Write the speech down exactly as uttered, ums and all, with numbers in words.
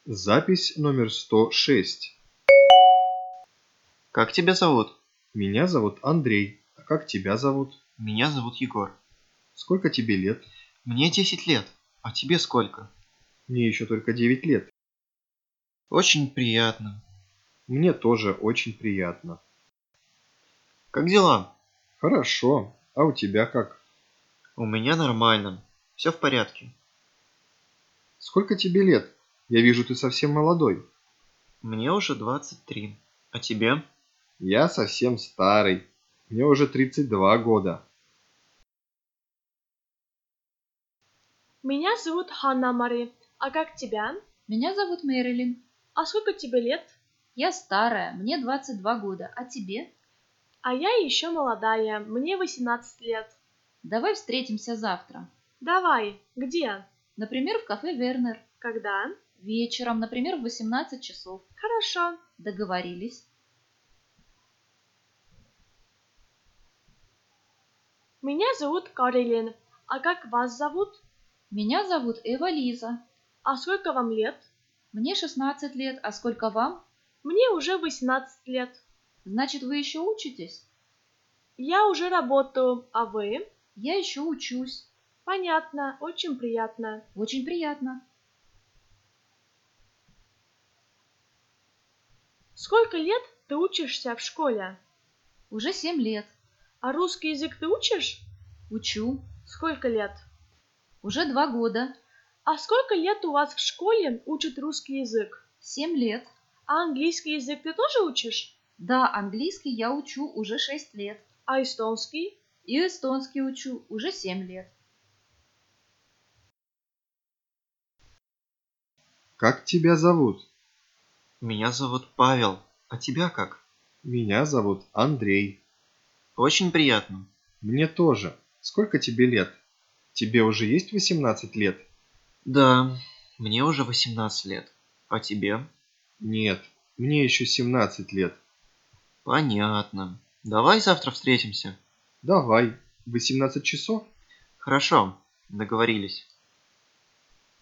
Запись номер сто шесть. Как тебя зовут? Меня зовут Андрей. А как тебя зовут? Меня зовут Егор. Сколько тебе лет? Мне десять лет. А тебе сколько? Мне еще только девять лет. Очень приятно. Мне тоже очень приятно. Как дела? Хорошо. А у тебя как? У меня нормально. Все в порядке. Сколько тебе лет? Я вижу, ты совсем молодой. Мне уже двадцать три. А тебе? Я совсем старый. Мне уже тридцать два года. Меня зовут Ханна Мари. А как тебя? Меня зовут Мэрилин. А сколько тебе лет? Я старая, мне двадцать два года. А тебе? А я еще молодая. Мне восемнадцать лет. Давай встретимся завтра. Давай. Где? Например, в кафе Вернер. Когда? Вечером, например, в восемнадцать часов. Хорошо. Договорились. Меня зовут Каролин. А как вас зовут? Меня зовут Эва Лиза. А сколько вам лет? Мне шестнадцать лет. А сколько вам? Мне уже восемнадцать лет. Значит, вы еще учитесь? Я уже работаю. А вы? Я еще учусь. Понятно. Очень приятно. Очень приятно. Сколько лет ты учишься в школе? Уже семь лет. А русский язык ты учишь? Учу. Сколько лет? Уже два года. А сколько лет у вас в школе учат русский язык? Семь лет. А английский язык ты тоже учишь? Да, английский я учу уже шесть лет. А эстонский? И эстонский учу уже семь лет. Как тебя зовут? Меня зовут Павел. А тебя как? Меня зовут Андрей. Очень приятно. Мне тоже. Сколько тебе лет? Тебе уже есть восемнадцать лет? Да, мне уже восемнадцать лет. А тебе? Нет, мне еще семнадцать лет. Понятно. Давай завтра встретимся. Давай. восемнадцать часов? Хорошо, договорились.